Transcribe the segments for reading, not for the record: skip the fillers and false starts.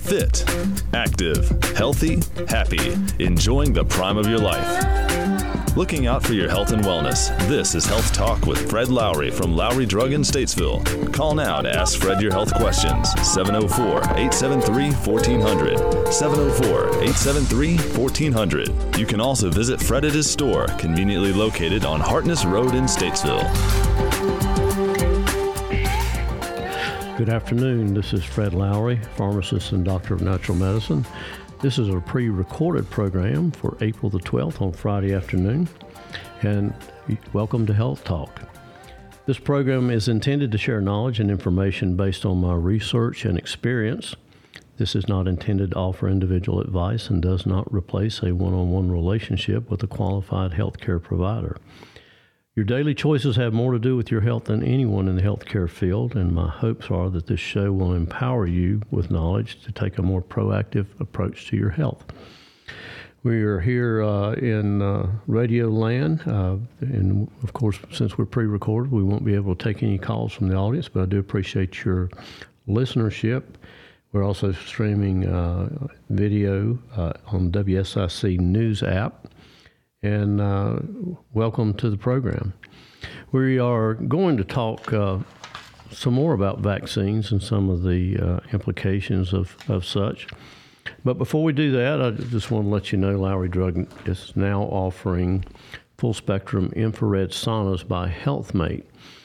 Fit, active, healthy, happy, enjoying the prime of your life. Looking out for your health and wellness, this is Health Talk with Fred Lowry from Lowry Drug in Statesville. Call now to ask Fred your health questions. 704-873-1400. 704-873-1400. You can also visit Fred at his store, conveniently located on Hartness Road in Statesville. Good afternoon. This is Fred Lowry, pharmacist and doctor of natural medicine. This is a pre-recorded program for April the 12th on Friday afternoon, and welcome to Health Talk. This program is intended to share knowledge and information based on my research and experience. This is not intended to offer individual advice and does not replace a one-on-one relationship with a qualified healthcare provider. Your daily choices have more to do with your health than anyone in the healthcare field, and my hopes are that this show will empower you with knowledge to take a more proactive approach to your health. We are here in Radio Land, and of course, since we're pre-recorded, we won't be able to take any calls from the audience, but I do appreciate your listenership. We're also streaming video on WSIC News app. And welcome to the program. We are going to talk some more about vaccines and some of the implications of such. But before we do that, I just want to let you know Lowry Drug is now offering full-spectrum infrared saunas by HealthMate.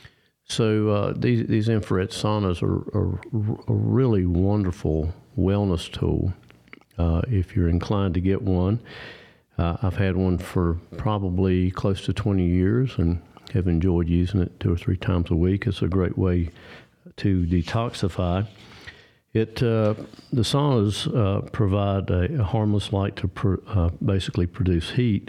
So these infrared saunas are a really wonderful wellness tool if you're inclined to get one. I've had one for probably close to 20 years and have enjoyed using it 2 or 3 times a week. It's a great way to detoxify. The saunas provide a harmless light to basically produce heat,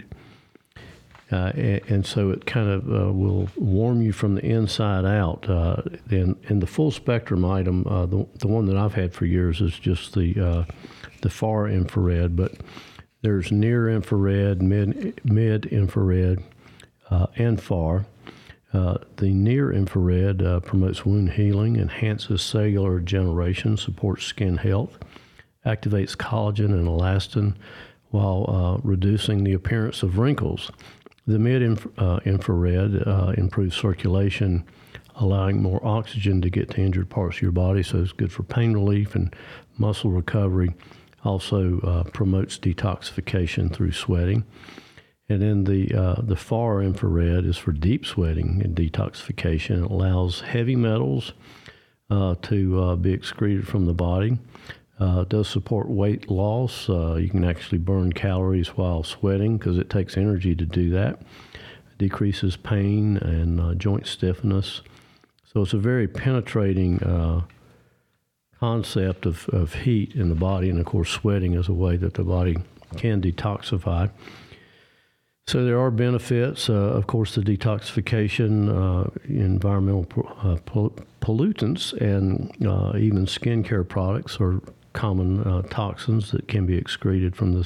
and so it kind of will warm you from the inside out. And the full spectrum item, the one that I've had for years is just the far infrared, but there's near infrared, mid infrared, and far. The near infrared promotes wound healing, enhances cellular regeneration, supports skin health, activates collagen and elastin while reducing the appearance of wrinkles. The mid infrared improves circulation, allowing more oxygen to get to injured parts of your body, so it's good for pain relief and muscle recovery. Also promotes detoxification through sweating. And then the far infrared is for deep sweating and detoxification. It allows heavy metals to be excreted from the body. It does support weight loss. You can actually burn calories while sweating because it takes energy to do that. It decreases pain and joint stiffness. So it's a very penetrating concept of heat in the body, and of course sweating is a way that the body can detoxify. So there are benefits. Of course, the detoxification, environmental pollutants, and even skincare products are common toxins that can be excreted from the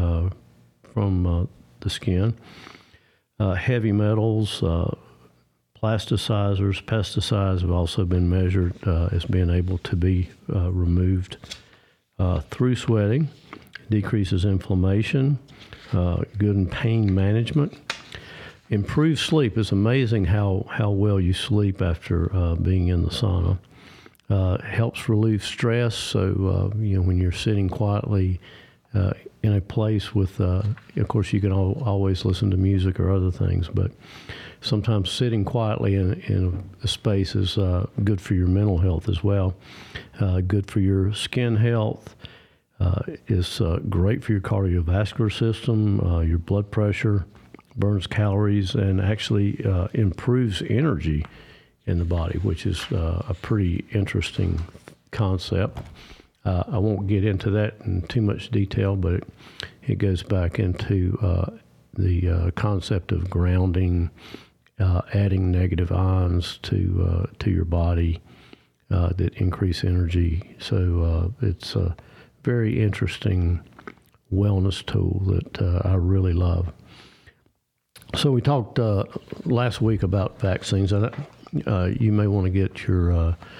skin. Heavy metals, plasticizers, pesticides have also been measured as being able to be removed through sweating. Decreases inflammation, good in pain management. Improved sleep. It's amazing how well you sleep after being in the sauna. Helps relieve stress. So when you're sitting quietly in a place with, of course, you can always listen to music or other things, but sometimes sitting quietly in a space is good for your mental health as well. Good for your skin health. Is great for your cardiovascular system, your blood pressure, burns calories, and actually improves energy in the body, which is a pretty interesting concept. I won't get into that in too much detail, but it goes back into the concept of grounding, adding negative ions to your body that increase energy. So it's a very interesting wellness tool that I really love. So we talked last week about vaccines, and you may want to get your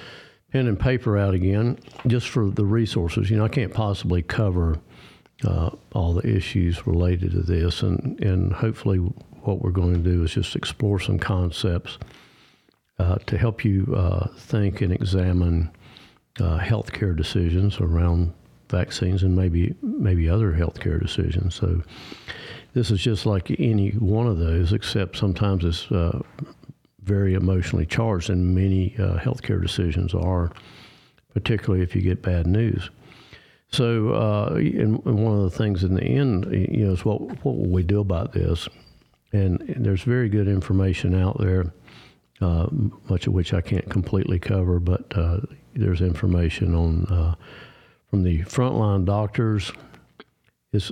pen and paper out again, just for the resources. I can't possibly cover all the issues related to this, and hopefully what we're going to do is just explore some concepts to help you think and examine healthcare decisions around vaccines and maybe other healthcare decisions. So this is just like any one of those, except sometimes it's very emotionally charged, and many healthcare decisions are, particularly if you get bad news. So, and one of the things in the end, is what will we do about this? And there's very good information out there, much of which I can't completely cover, but there's information on from the frontline doctors. It's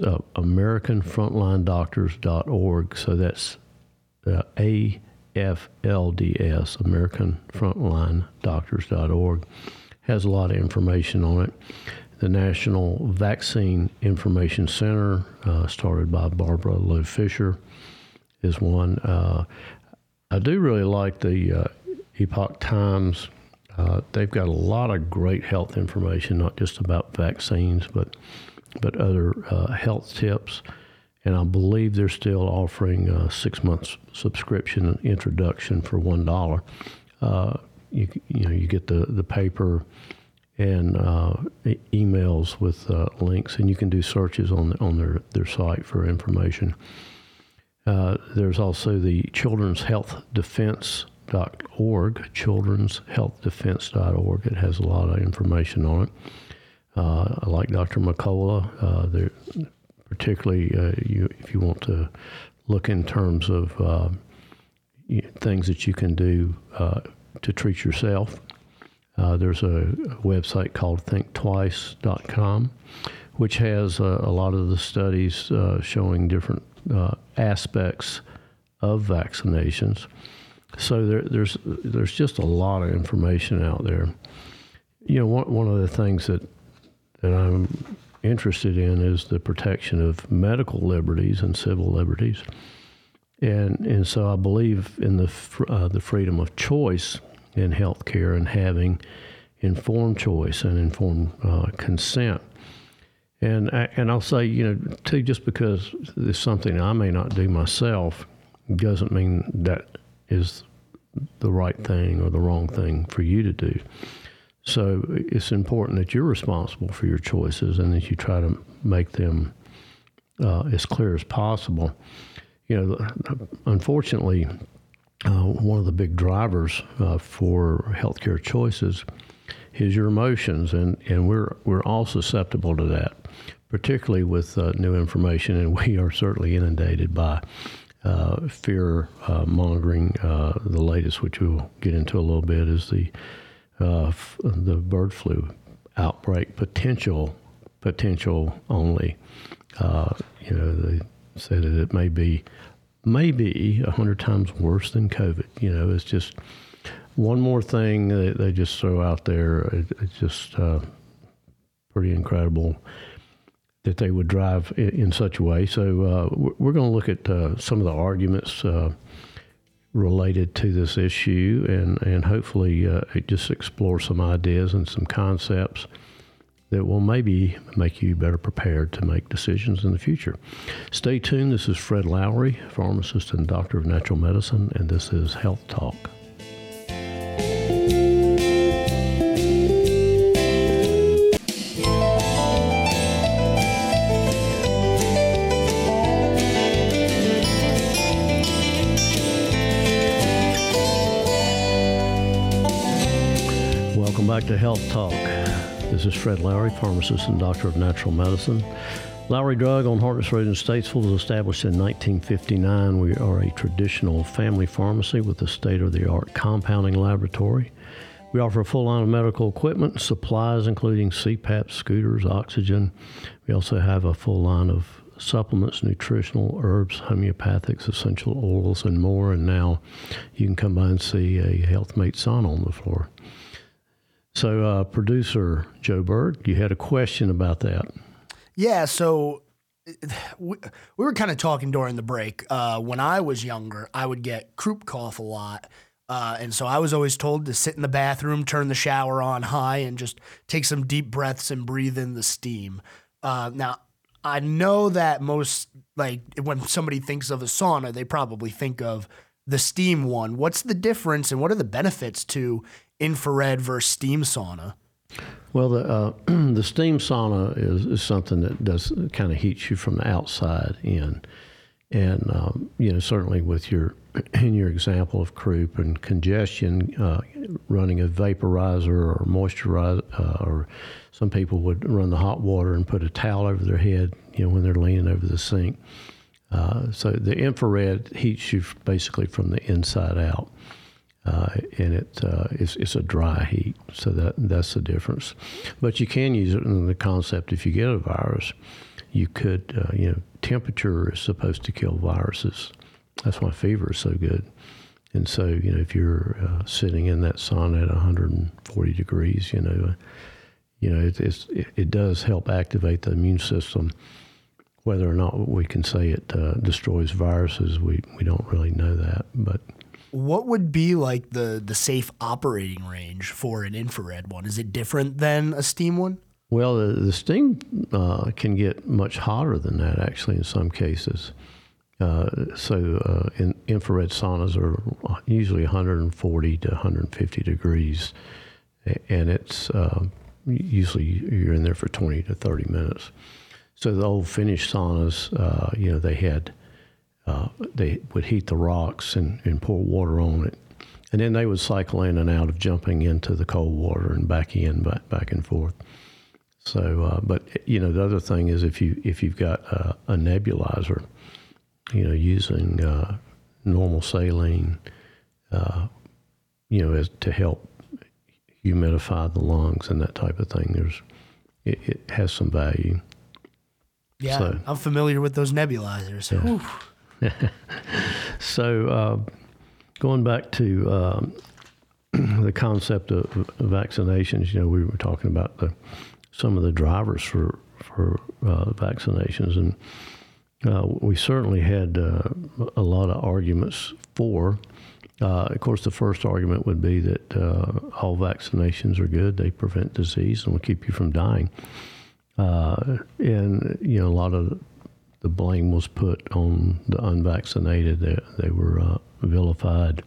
AmericanFrontlineDoctors.org. So that's AFLDS, AmericanFrontlineDoctors.org. Has a lot of information on it. The National Vaccine Information Center, started by Barbara Lowe Fisher, is one. I do really like the Epoch Times. They've got a lot of great health information, not just about vaccines, but other health tips. And I believe they're still offering a 6-month subscription and introduction for $1. You get the paper and emails with links, and you can do searches on their site for information. There's also the children'shealthdefense.org, children'shealthdefense.org. It has a lot of information on it. I like Dr. McCullough, particularly if you want to look in terms of things that you can do to treat yourself. There's a website called thinktwice.com, which has a lot of the studies showing different aspects of vaccinations. So there's just a lot of information out there. One of the things that I'm interested in is the protection of medical liberties and civil liberties, and so I believe in the freedom of choice in healthcare and having informed choice and informed consent. And I'll say, too, just because it's something I may not do myself doesn't mean that is the right thing or the wrong thing for you to do. So it's important that you're responsible for your choices and that you try to make them as clear as possible. Unfortunately, one of the big drivers for healthcare choices is your emotions, and we're all susceptible to that, particularly with new information, and we are certainly inundated by fear mongering. The latest, which we'll get into a little bit, is the bird flu outbreak, potential only. They say that it may be 100 times worse than COVID. It's just one more thing that they just throw out there. It's just pretty incredible that they would drive in such a way. So we're going to look at some of the arguments related to this issue, and hopefully just explore some ideas and some concepts that will maybe make you better prepared to make decisions in the future. Stay tuned. This is Fred Lowry, pharmacist and doctor of natural medicine, and this is Health Talk. Welcome back to Health Talk. This is Fred Lowry, pharmacist and doctor of natural medicine. Lowry Drug on Hartness Road in Statesville was established in 1959. We are a traditional family pharmacy with a state-of-the-art compounding laboratory. We offer a full line of medical equipment, supplies including CPAP, scooters, oxygen. We also have a full line of supplements, nutritional, herbs, homeopathics, essential oils, and more. And now you can come by and see a HealthMate sauna on the floor. So, producer Joe Bird, you had a question about that. Yeah, so we were kind of talking during the break. When I was younger, I would get croup cough a lot. And so I was always told to sit in the bathroom, turn the shower on high, and just take some deep breaths and breathe in the steam. Now, I know that most, like, when somebody thinks of a sauna, they probably think of the steam one. What's the difference and what are the benefits to infrared versus steam sauna? Well, the steam sauna is something that does kind of heats you from the outside in. And, certainly with in your example of croup and congestion, running a vaporizer or moisturizer, or some people would run the hot water and put a towel over their head, when they're leaning over the sink. So the infrared heats you basically from the inside out. And it's a dry heat, so that's the difference. But you can use it in the concept if you get a virus, you could, temperature is supposed to kill viruses. That's why fever is so good. And so, if you're sitting in that sauna at 140 degrees, it does help activate the immune system. Whether or not we can say it destroys viruses, we don't really know that, but. What would be like the safe operating range for an infrared one? Is it different than a steam one? Well, the steam can get much hotter than that, actually, in some cases. So infrared saunas are usually 140 to 150 degrees, and it's usually you're in there for 20 to 30 minutes. So the old Finnish saunas, they would heat the rocks and pour water on it. And then they would cycle in and out of jumping into the cold water and back and forth. So, but the other thing is if you've got a nebulizer, using normal saline, as to help humidify the lungs and that type of thing, it has some value. Yeah, so, I'm familiar with those nebulizers. Yeah. So, going back to the concept of vaccinations, we were talking about some of the drivers for vaccinations, and we certainly had a lot of arguments for. Of course, the first argument would be that all vaccinations are good; they prevent disease and will keep you from dying. And a lot of the blame was put on the unvaccinated. They were vilified.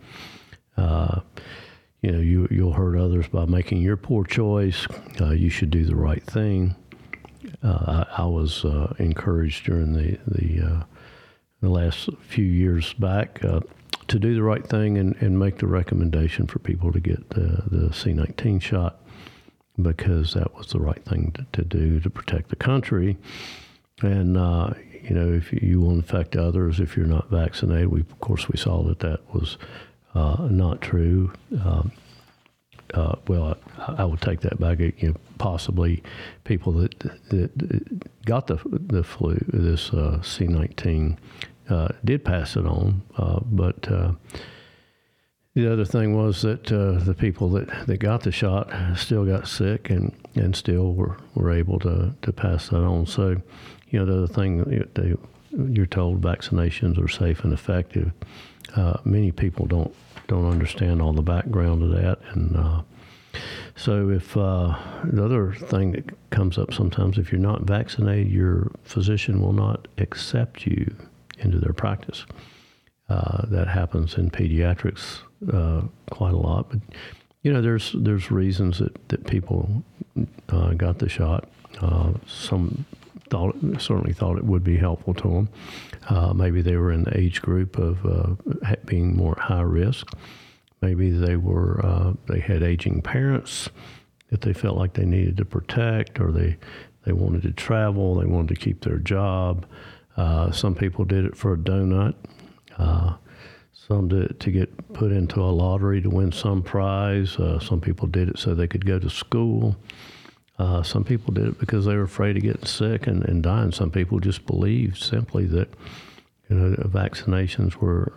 You'll hurt others by making your poor choice. You should do the right thing. I was encouraged during the last few years back to do the right thing and make the recommendation for people to get the C-19 shot, because that was the right thing to do to protect the country. And, if you will infect others if you're not vaccinated, we saw that was not true. Well, I would take that back. Possibly people that got the flu, this C-19, did pass it on. But the other thing was that the people that got the shot still got sick and still were able to pass that on. So, the other thing, you're told vaccinations are safe and effective. Many people don't understand all the background of that, and so if the other thing that comes up sometimes, if you're not vaccinated, your physician will not accept you into their practice. That happens in pediatrics quite a lot, but there's reasons that people got the shot. Some certainly thought it would be helpful to them. Maybe they were in the age group of being more high risk. Maybe they had aging parents that they felt like they needed to protect, or they wanted to travel, they wanted to keep their job. Some people did it for a donut. Some did it to get put into a lottery to win some prize. Some people did it so they could go to school. Some people did it because they were afraid of getting sick and dying. Some people just believed simply that vaccinations were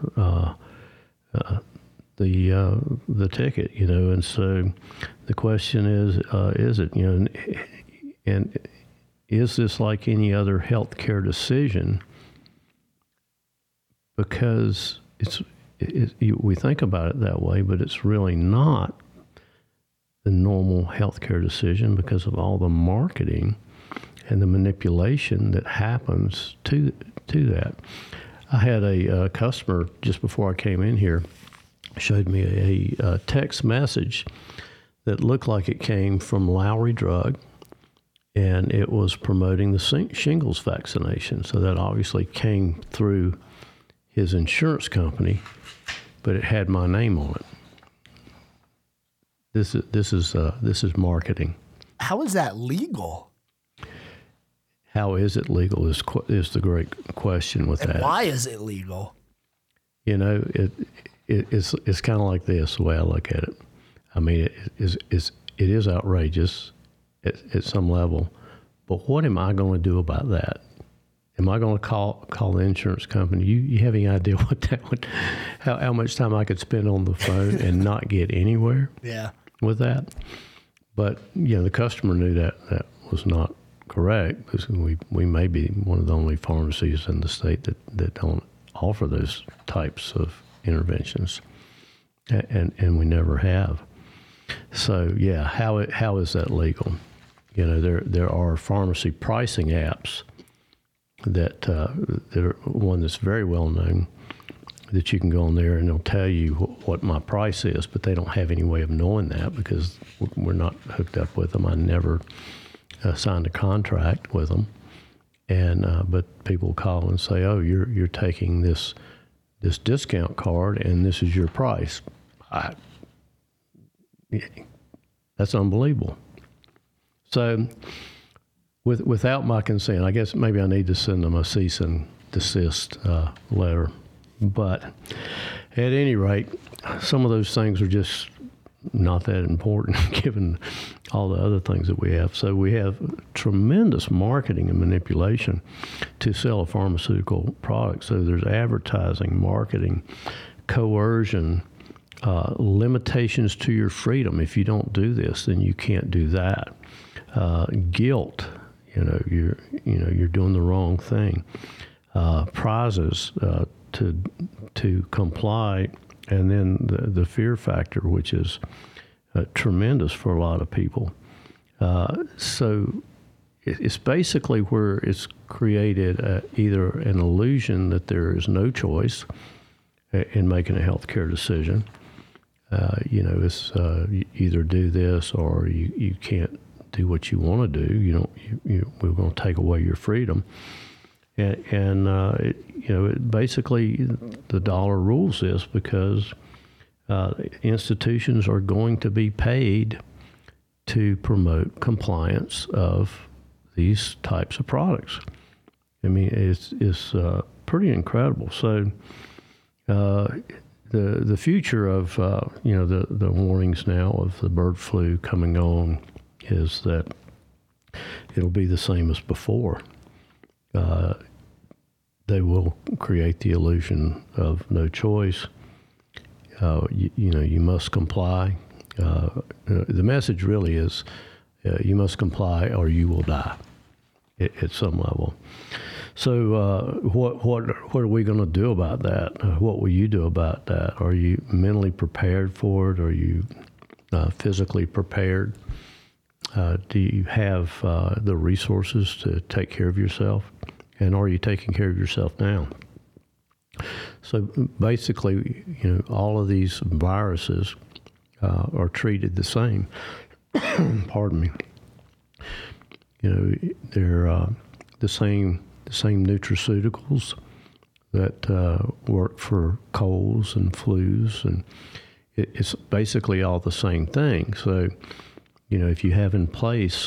the ticket, and so the question is it, and is this like any other healthcare decision? Because we think about it that way, but it's really not the normal healthcare decision because of all the marketing and the manipulation that happens to that. I had a customer just before I came in here showed me a text message that looked like it came from Lowry Drug, and it was promoting the shingles vaccination. So that obviously came through his insurance company, but it had my name on it. This is marketing. How is that legal? How is it legal is the great question with that. Why is it legal? You know, it's kind of like this, the way I look at it. I mean, it is outrageous at some level, but what am I going to do about that? Am I going to call the insurance company? You have any idea what that would, how much time I could spend on the phone and not get anywhere? Yeah. With that? But the customer knew that was not correct, because we may be one of the only pharmacies in the state that don't offer those types of interventions, and we never have. So how is that legal? There are pharmacy pricing apps that are one that's very well known, that you can go on there and they'll tell you what my price is, but they don't have any way of knowing that because we're not hooked up with them. I never signed a contract with them, and but people call and say, "Oh, you're taking this discount card, and this is your price." That's unbelievable. So, without my consent, I guess maybe I need to send them a cease and desist letter. But at any rate, some of those things are just not that important given all the other things that we have. So we have tremendous marketing and manipulation to sell a pharmaceutical product. So there's advertising, marketing, coercion, limitations to your freedom. If you don't do this, then you can't do that. Guilt, you're doing the wrong thing. Prizes to comply, and then the fear factor, which is tremendous for a lot of people. So it's basically where it's created either an illusion that there is no choice in making a healthcare decision. It's you either do this or you can't do what you want to do. We're going to take away your freedom. And basically the dollar rules this because institutions are going to be paid to promote compliance of these types of products. I mean, it's pretty incredible. So the future of the warnings now of the bird flu coming on is that it'll be the same as before. They will create the illusion of no choice. You must comply. The message really is you must comply or you will die at some level. So what are we going to do about that? What will you do about that? Are you mentally prepared for it? Are you physically prepared? Do you have the resources to take care of yourself? And are you taking care of yourself now? So basically, all of these viruses are treated the same. Pardon me. They're the same nutraceuticals that work for colds and flus, and it's basically all the same thing. So, if you have in place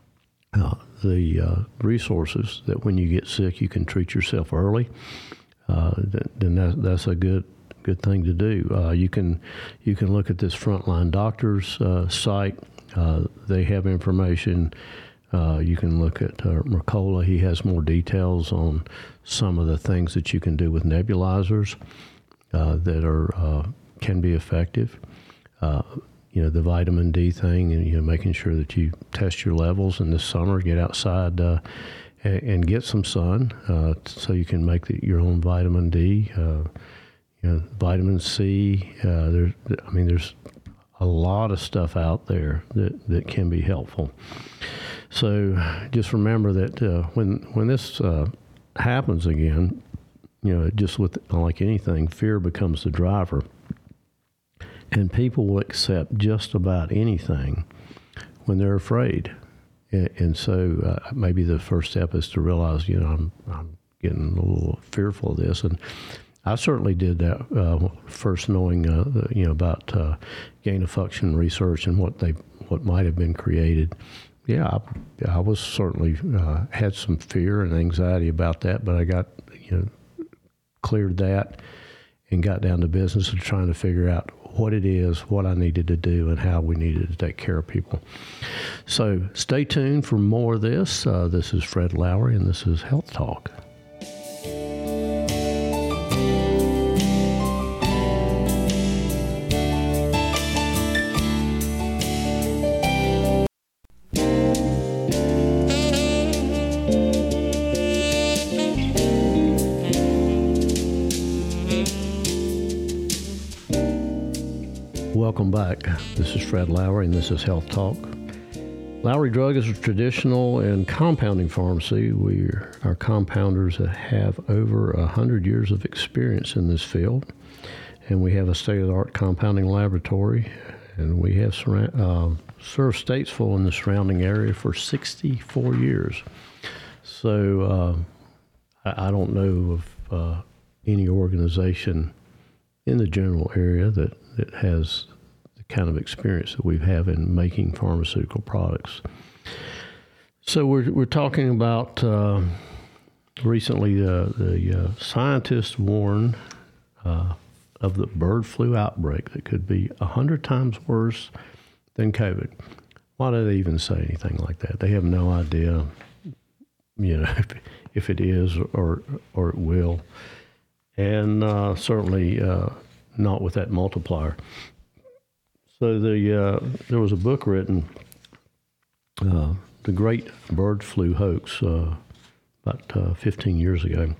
the resources that when you get sick you can treat yourself early, then that's a good thing to do. You can look at this Frontline Doctors site. They have information. You can look at Mercola. He has more details on some of the things that you can do with nebulizers that can be effective. The vitamin D thing, and making sure that you test your levels in this summer, get outside and get some sun so you can make your own vitamin D. vitamin C. There's a lot of stuff out there that can be helpful. So just remember that when this happens again, just with like anything, fear becomes the driver, and people will accept just about anything when they're afraid. And so maybe the first step is to realize, I'm getting a little fearful of this. And I certainly did that first, knowing about gain of function research and what might have been created. Yeah, I was certainly had some fear and anxiety about that, but I got cleared that and got down to business of trying to figure out what it is, what I needed to do, and how we needed to take care of people. So stay tuned for more of this. This is Fred Lowry, and this is Health Talk. Welcome back. This is Fred Lowry, and this is Health Talk. Lowry Drug is a traditional and compounding pharmacy. Our compounders have over 100 years of experience in this field, and we have a state-of-the-art compounding laboratory, and we have served Statesville and the surrounding area for 64 years. So I don't know of any organization in the general area that has the kind of experience that we have in making pharmaceutical products. So we're talking about recently the scientists warned of the bird flu outbreak that could be 100 times worse than COVID. Why do they even say anything like that? They have no idea, if it is or it will, and certainly not with that multiplier. So there was a book written, The Great Bird Flu Hoax, about 15 years ago.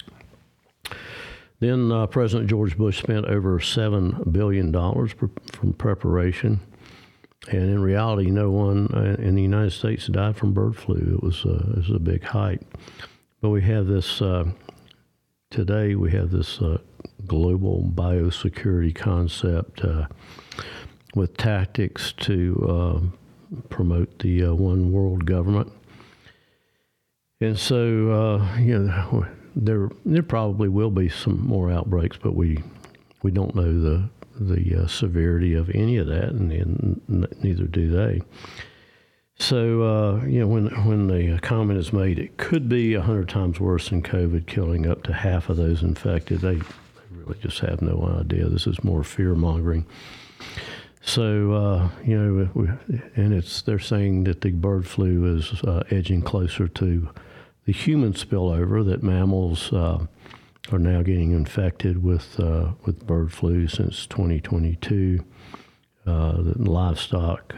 Then President George Bush spent over $7 billion from preparation, and in reality, no one in the United States died from bird flu. It was a big hype. But we have this, today we have this global biosecurity concept with tactics to promote the one world government. And so, there probably will be some more outbreaks, but we don't know the severity of any of that, and neither do they. So, when the comment is made, it could be 100 times worse than COVID, killing up to half of those infected. They really just have no idea. This is more fear-mongering. So, and they're saying that the bird flu is edging closer to the human spillover, that mammals are now getting infected with bird flu since 2022. That livestock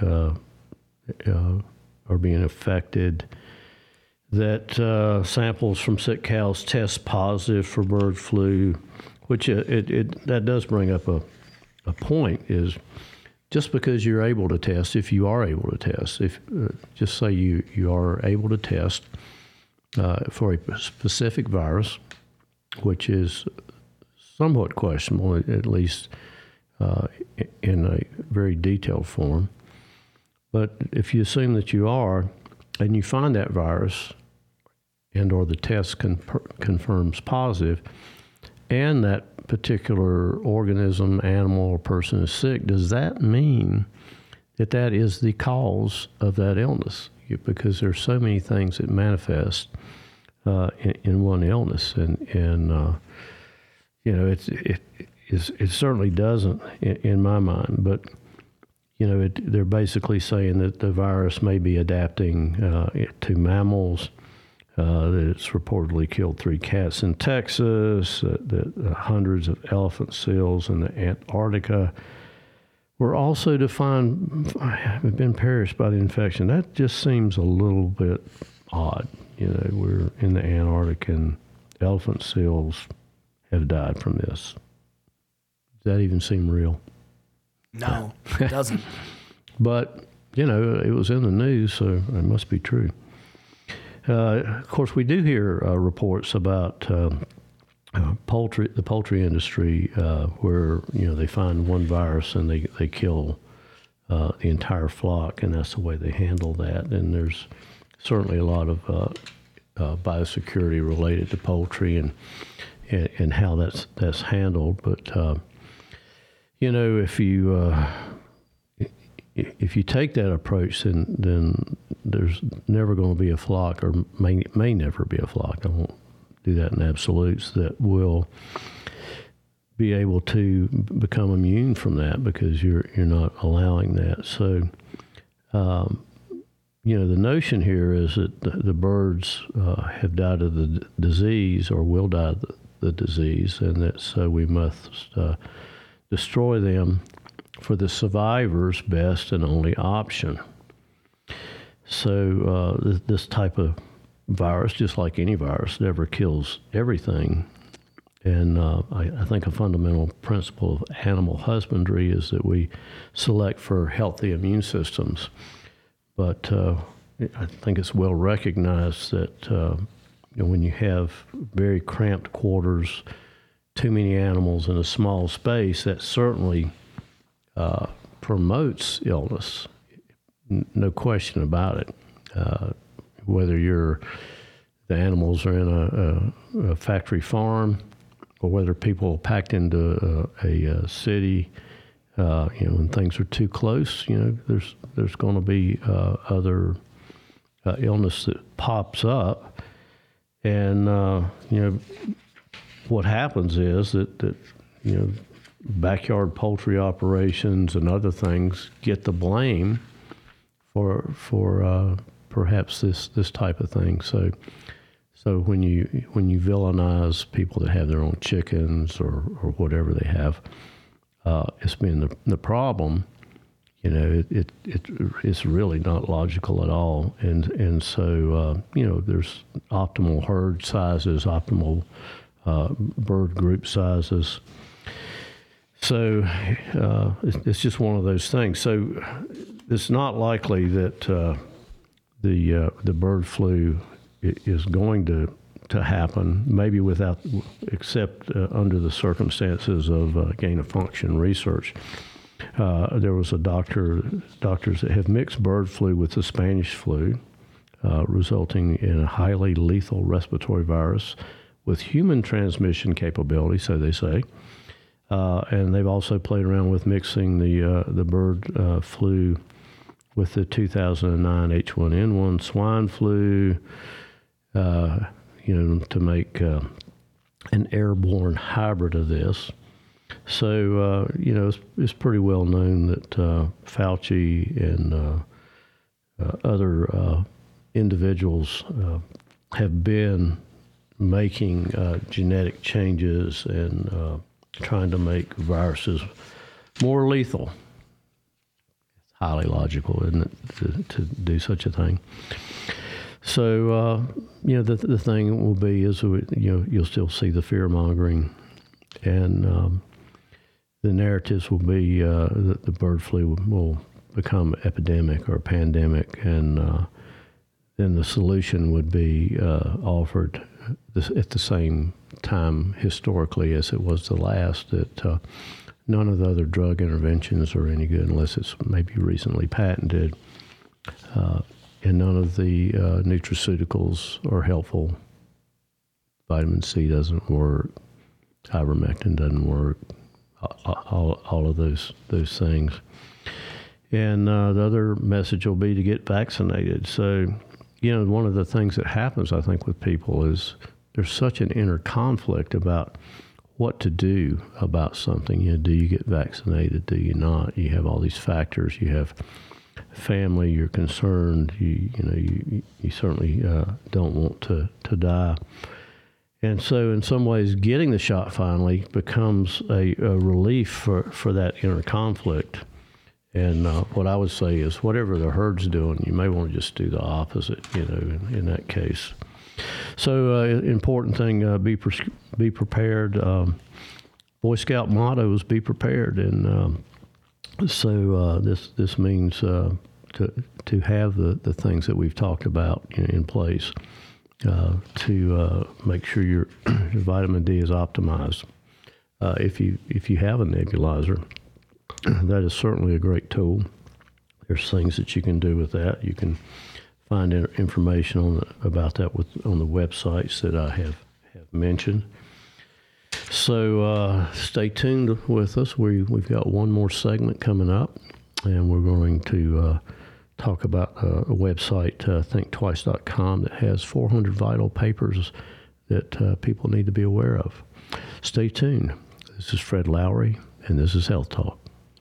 are being affected. That samples from sick cows test positive for bird flu, which that does bring up a point. Is just because you're able to test, if you are able to test, just say you are able to test for a specific virus, which is somewhat questionable, at least in a very detailed form. But if you assume that you are, and you find that virus, and or the test confirms positive, and that particular organism, animal, or person is sick, does that mean that is the cause of that illness? Because there's so many things that manifest in one illness, and it certainly doesn't in my mind. But they're basically saying that the virus may be adapting to mammals. That it's reportedly killed 3 cats in Texas. That hundreds of elephant seals in the Antarctica were also have been perished by the infection. That just seems a little bit odd. We're in the Antarctic and elephant seals have died from this. Does that even seem real? No, it doesn't. But, it was in the news, so it must be true. Of course, we do hear reports about the poultry industry where, they find one virus and they kill the entire flock, and that's the way they handle that. And there's certainly a lot of biosecurity related to poultry and how that's handled. But if you take that approach, then there's never going to be a flock, or may never be a flock. I won't do that in absolutes, that will be able to become immune from that, because you're not allowing that. So, the notion here is that the birds have died of the disease, or will die of the disease, and that so we must destroy them for the survivor's best and only option. So this type of virus, just like any virus, never kills everything. And I think a fundamental principle of animal husbandry is that we select for healthy immune systems. But I think it's well recognized that when you have very cramped quarters, too many animals in a small space, that certainly promotes illness. No question about it. Whether the animals are in a factory farm, or whether people are packed into a city, when things are too close, there's going to be other illness that pops up. And, what happens is that backyard poultry operations and other things get the blame for perhaps this type of thing. So when you villainize people that have their own chickens or whatever they have, it's been the problem. It's really not logical at all, and so there's optimal herd sizes, optimal bird group sizes. So it's just one of those things. So it's not likely that the bird flu is going to happen, maybe except under the circumstances of gain-of-function research. There was doctors that have mixed bird flu with the Spanish flu, resulting in a highly lethal respiratory virus with human transmission capability, so they say. And they've also played around with mixing the bird flu with the 2009 H1N1 swine flu, to make an airborne hybrid of this. So, it's pretty well known that Fauci and other individuals have been making genetic changes and trying to make viruses more lethal. It's highly logical, isn't it, to do such a thing? So, the thing will be is, you'll still see the fear-mongering, and the narratives will be that the bird flu will become epidemic or pandemic, and then the solution would be offered at the same time historically as it was the last, that none of the other drug interventions are any good unless it's maybe recently patented, and none of the nutraceuticals are helpful. Vitamin C doesn't work, ivermectin doesn't work, all of those things. And the other message will be to get vaccinated. So, one of the things that happens, I think, with people is there's such an inner conflict about what to do about something. Do you get vaccinated? Do you not? You have all these factors. You have family. You're concerned. You certainly don't want to die. And so in some ways, getting the shot finally becomes a relief for that inner conflict. And what I would say is, whatever the herd's doing, you may want to just do the opposite, in that case. So important thing, be prepared. Boy Scout motto is be prepared, and so this means to have the things that we've talked about in place to make sure your vitamin D is optimized. If you have a nebulizer, that is certainly a great tool. There's things that you can do with that. You can find information about that on the websites that I have mentioned. So stay tuned with us. We've got one more segment coming up, and we're going to talk about a website, thinktwice.com, that has 400 vital papers that people need to be aware of. Stay tuned. This is Fred Lowry, and this is Health Talk.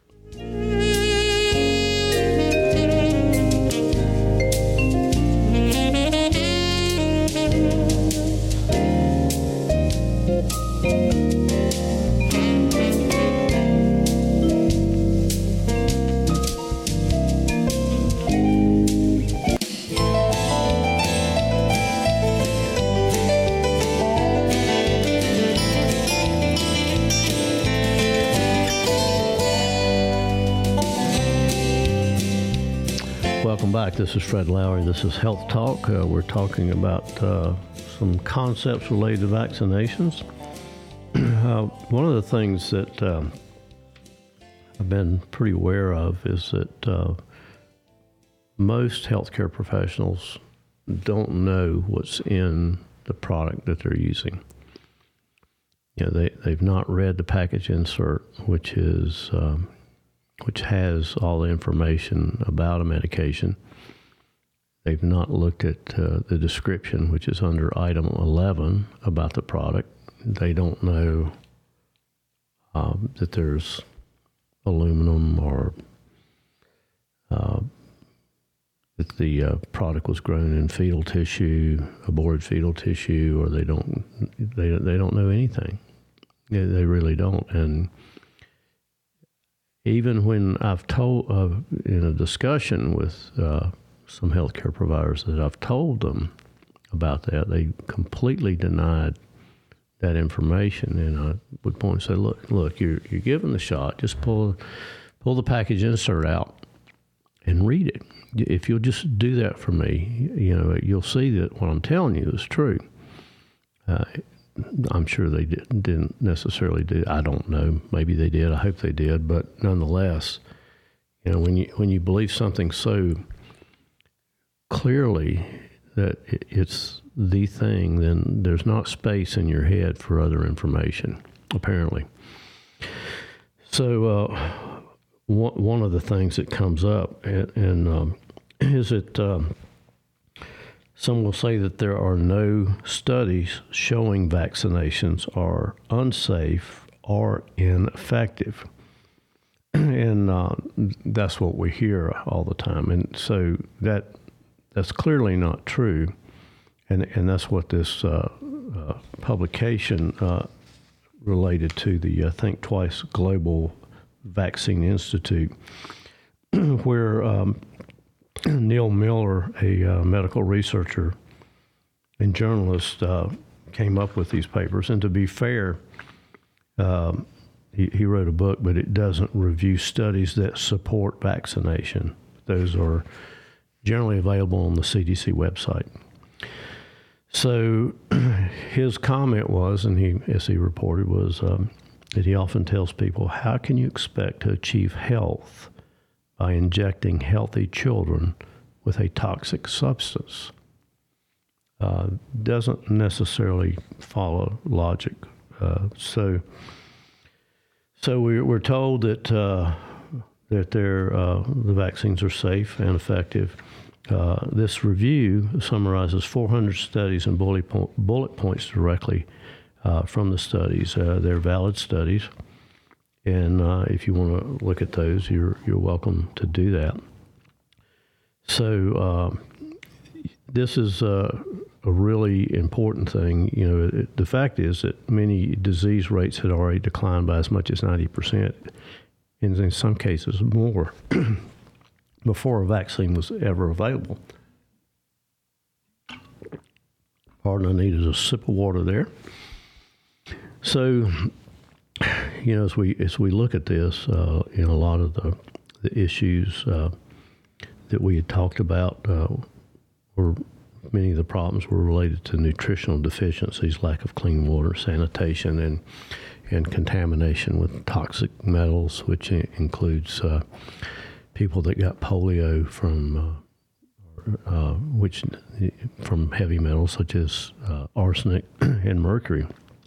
Welcome back. This is Fred Lowry. This is Health Talk. We're talking about some concepts related to vaccinations. One of the things that I've been pretty aware of is that most healthcare professionals don't know what's in the product that they're using. You know, they've not read the package insert, which has all the information about a medication. They've not looked at the description, which is under item 11 about the product. They don't know that there's aluminum or that the product was grown in fetal tissue, aborted fetal tissue, or they don't know anything. They really don't. And even when I've told, in a discussion with some healthcare providers that I've told them about that, they completely denied that information. And I would point and say, look, you're given the shot. Just pull the package insert out and read it. If you'll just do that for me, you'll see that what I'm telling you is true. I'm sure they didn't necessarily do. I don't know. Maybe they did. I hope they did. But nonetheless, when you believe something so clearly that it's the thing, then there's not space in your head for other information, apparently. So one of the things that comes up and is that some will say that there are no studies showing vaccinations are unsafe or ineffective. And that's what we hear all the time. And so that's clearly not true. And that's what this publication related to the Think Twice Global Vaccine Institute, where Neil Miller, a medical researcher and journalist, came up with these papers. And to be fair, he wrote a book, but it doesn't review studies that support vaccination. Those are generally available on the CDC website. So his comment was, and as he reported, was that he often tells people, how can you expect to achieve health by injecting healthy children with a toxic substance? Doesn't necessarily follow logic. So we're told that the vaccines are safe and effective. This review summarizes 400 studies and bullet points directly from the studies. They're valid studies, and if you want to look at those, you're welcome to do that. So this is a really important thing. The fact is that many disease rates had already declined by as much as 90%, and in some cases more, before a vaccine was ever available. Pardon, I needed a sip of water there. So as we look at this, a lot of the issues that we had talked about were many of the problems were related to nutritional deficiencies, lack of clean water, sanitation, and contamination with toxic metals, which includes people that got polio from heavy metals such as arsenic and mercury.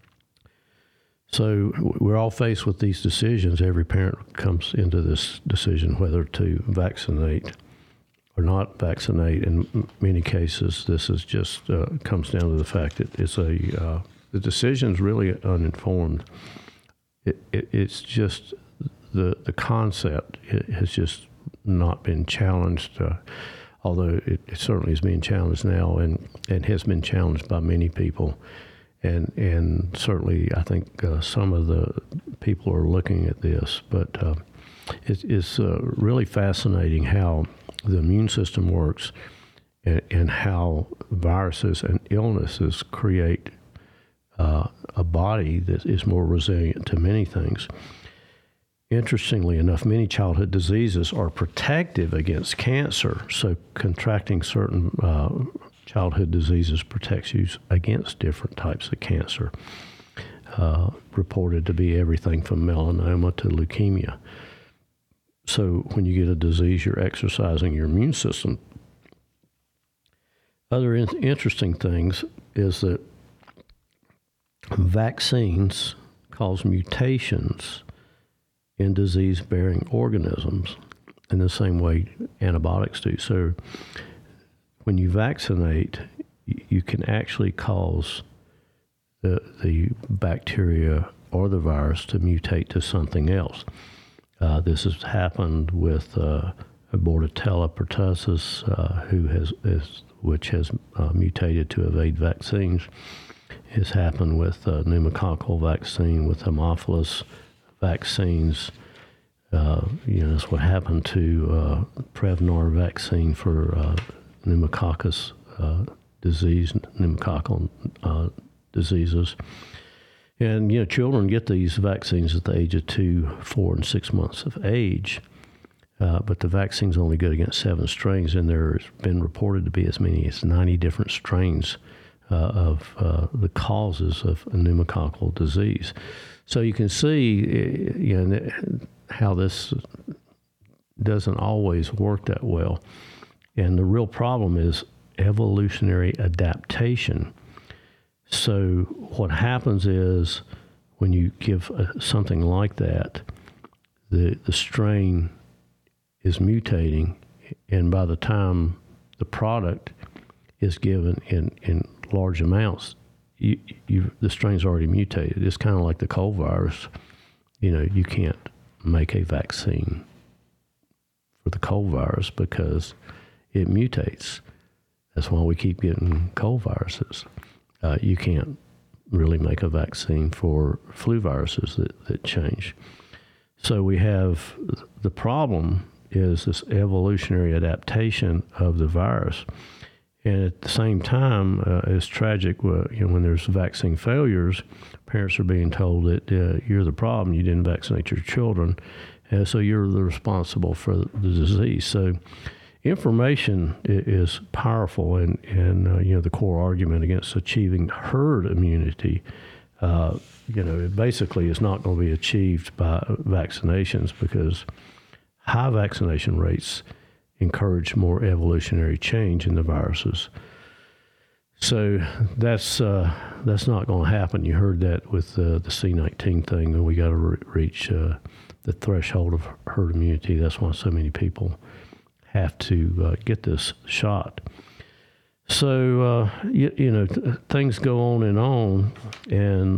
So we're all faced with these decisions. Every parent comes into this decision whether to vaccinate or not vaccinate. In many cases, this is just comes down to the fact that it's the decision's really uninformed. It's just the concept has just not been challenged, although it certainly is being challenged now and has been challenged by many people. And certainly, I think some of the people are looking at this, but it's really fascinating how the immune system works and how viruses and illnesses create a body that is more resilient to many things. Interestingly enough, many childhood diseases are protective against cancer, so contracting certain childhood diseases protects you against different types of cancer, reported to be everything from melanoma to leukemia. So when you get a disease, you're exercising your immune system. Other interesting things is that vaccines cause mutations in disease-bearing organisms in the same way antibiotics do. So when you vaccinate, you can actually cause the bacteria or the virus to mutate to something else. This has happened with Bordetella pertussis, which has mutated to evade vaccines. It's happened with pneumococcal vaccine, with Haemophilus vaccines. That's what happened to Prevnar vaccine for pneumococcus disease, pneumococcal diseases. And, children get these vaccines at the age of 2, 4, and 6 months of age, but the vaccine's only good against 7 strains, and there's been reported to be as many as 90 different strains of the causes of pneumococcal disease. So you can see how this doesn't always work that well. And the real problem is evolutionary adaptation. So what happens is when you give something like that, the strain is mutating, and by the time the product is given in large amounts, the strain's already mutated. It's kind of like the cold virus. You can't make a vaccine for the cold virus because it mutates. That's why we keep getting cold viruses. You can't really make a vaccine for flu viruses that change. So we have the problem is this evolutionary adaptation of the virus. And at the same time, it's tragic when there's vaccine failures, parents are being told that you're the problem, you didn't vaccinate your children, and so you're the responsible for the disease. So information is powerful, and the core argument against achieving herd immunity, it basically is not going to be achieved by vaccinations because high vaccination rates encourage more evolutionary change in the viruses. So that's not going to happen. You heard that with the C19 thing, that we got to reach the threshold of herd immunity. That's why so many people have to get this shot. So, things go on, and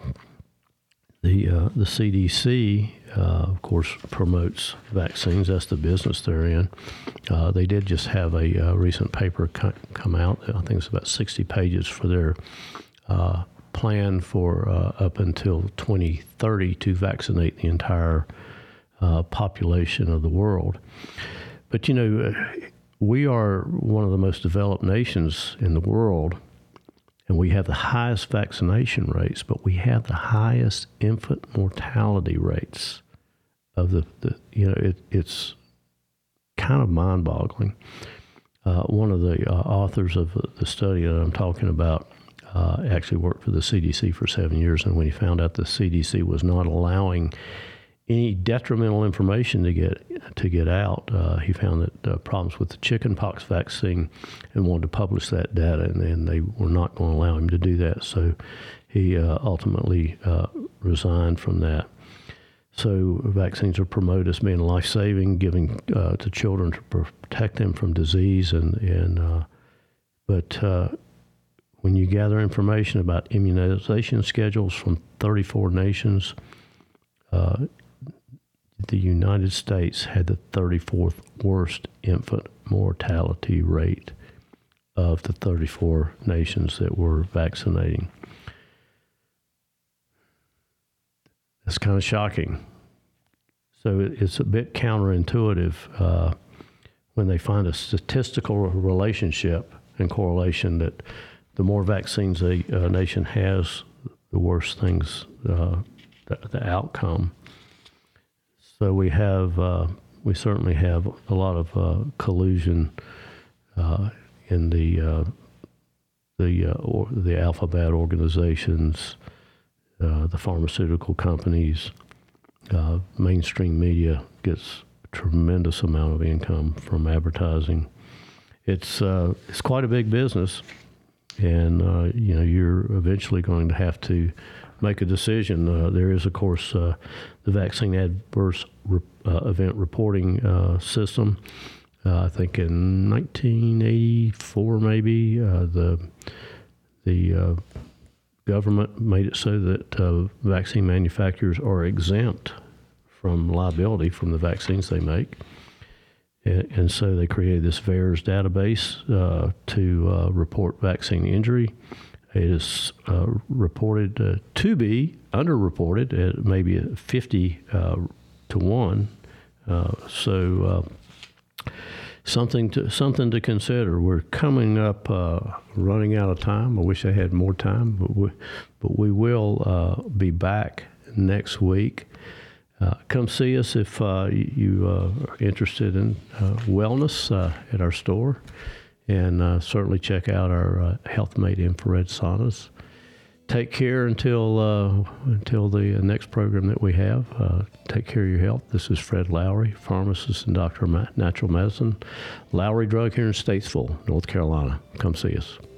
the CDC, of course, promotes vaccines. That's the business they're in. They did just have a recent paper come out. I think it's about 60 pages for their plan for up until 2030 to vaccinate the entire population of the world. But, we are one of the most developed nations in the world, and we have the highest vaccination rates, but we have the highest infant mortality rates of it's kind of mind-boggling. One of the authors of the study that I'm talking about actually worked for the CDC for 7 years, and when he found out the CDC was not allowing any detrimental information to get out, he found that problems with the chickenpox vaccine, and wanted to publish that data, and they were not going to allow him to do that. So he ultimately resigned from that. So vaccines are promoted as being life-saving, giving to children to protect them from disease, but when you gather information about immunization schedules from 34 nations, the United States had the 34th worst infant mortality rate of the 34 nations that were vaccinating. That's kind of shocking. So it's a bit counterintuitive when they find a statistical relationship and correlation that the more vaccines a nation has, the worse things, the outcome. So we certainly have a lot of collusion in the alphabet organizations, the pharmaceutical companies. Mainstream media gets a tremendous amount of income from advertising. It's quite a big business, and you're eventually going to have to make a decision. There is, of course, the vaccine adverse event reporting system. I think in 1984, maybe the government made it so that vaccine manufacturers are exempt from liability from the vaccines they make. And so they created this VAERS database to report vaccine injury. It is reported to be underreported at maybe 50 to 1. So something to consider. We're coming up, running out of time. I wish I had more time, but we will be back next week. Come see us if you are interested in wellness at our store, and certainly check out our HealthMate infrared saunas. Take care until the next program that we have. Take care of your health. This is Fred Lowry, pharmacist and doctor of natural medicine, Lowry Drug here in Statesville, North Carolina. Come see us.